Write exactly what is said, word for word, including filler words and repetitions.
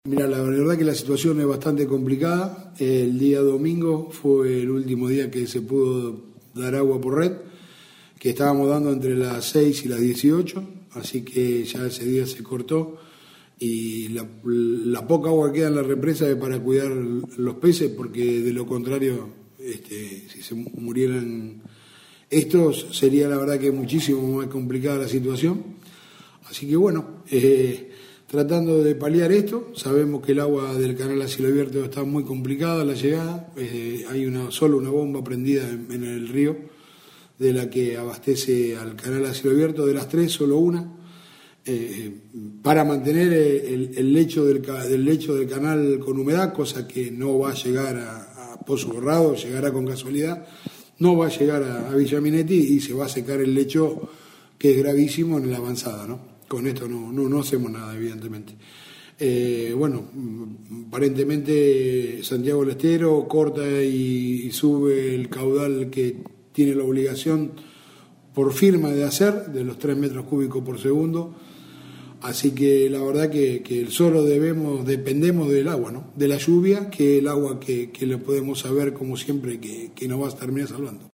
Mira, la verdad que la situación es bastante complicada. El día domingo fue el último día que se pudo dar agua por red, que estábamos dando entre las seis y las dieciocho, así que ya ese día se cortó y la, la poca agua que queda en la represa es para cuidar los peces, porque de lo contrario, este, si se murieran estos, sería la verdad que muchísimo más complicada la situación. Así que bueno, eh, tratando de paliar esto, sabemos que el agua del canal a cielo abierto está muy complicada la llegada, eh, hay una, solo una bomba prendida en, en el río de la que abastece al canal a cielo abierto, de las tres solo una, eh, para mantener el, el lecho del, del lecho del canal con humedad, cosa que no va a llegar a, a Pozo Borrado, llegará con casualidad, no va a llegar a, a Villa Minetti y se va a secar el lecho, que es gravísimo en la avanzada, ¿no? Con esto no, no, no hacemos nada, evidentemente. Eh, bueno, aparentemente Santiago del Estero corta y, y sube el caudal que tiene la obligación por firma de hacer, de los tres metros cúbicos por segundo. Así que la verdad que, que solo debemos, dependemos del agua, ¿no? De la lluvia, que el agua que, que le podemos saber, como siempre, que, que nos va a terminar salvando.